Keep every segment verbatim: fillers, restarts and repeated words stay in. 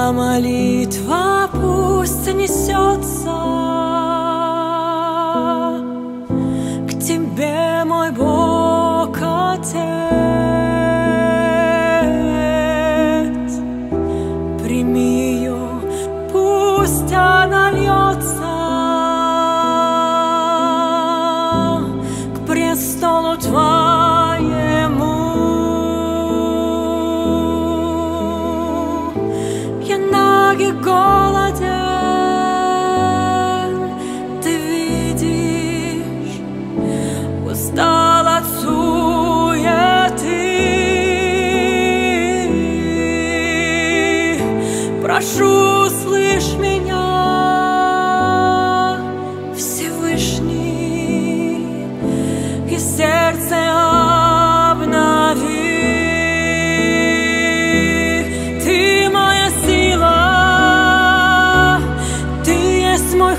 Моя молитва пусть несется к Тебе, мой Бог, Отец. Прими ее, пусть она льется к престолу Твоему. Я наг и голоден, Ты видишь, устал от суеты. Прошу, услышь меня, Всевышний, и сердце обнови. Ты моя сила, Ты есть мой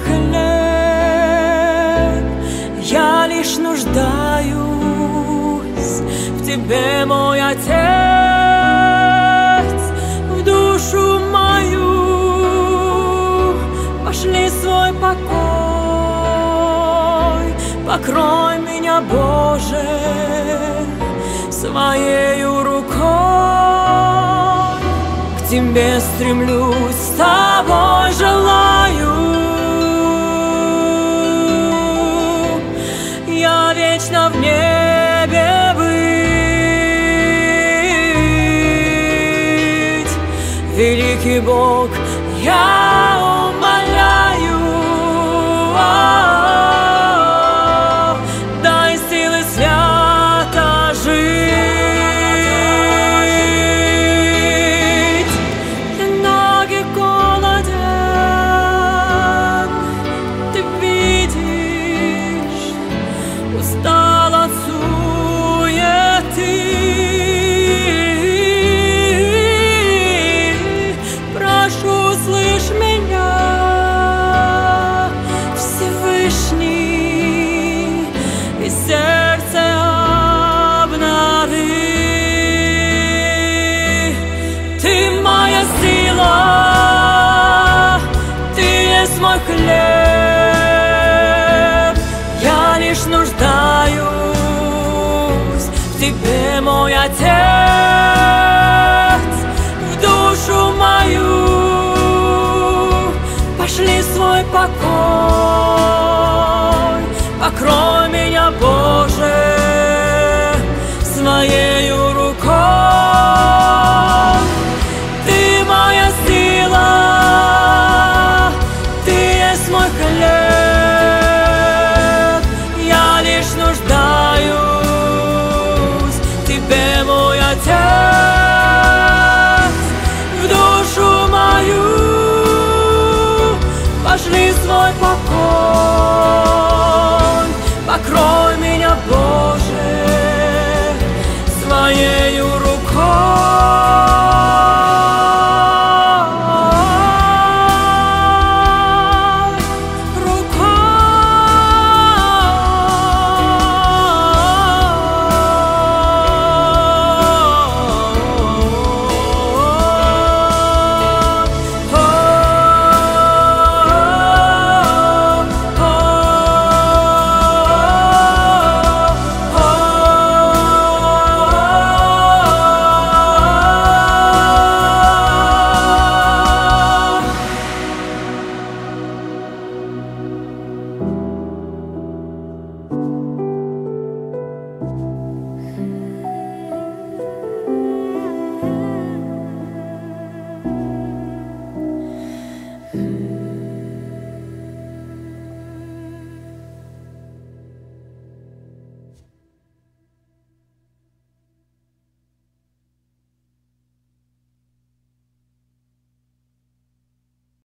хлеб. Я лишь нуждаюсь в Тебе, мой Отец, в душу мою пошли свой покой. Покрой меня, Боже, Своею рукой. К Тебе стремлюсь, с Тобой желаю. Я вечно в небе быть. Великий Бог, я умоляю, дай силы свято жить. Я наг и голоден, Ты видишь, устал от суеты. Прошу, услышь меня, Всевышний, и сердце обнови. Ты моя сила, Ты есть мой хлеб. Я лишь нуждаюсь в Тебе, мой Отец, в душу мою пошли свой покой.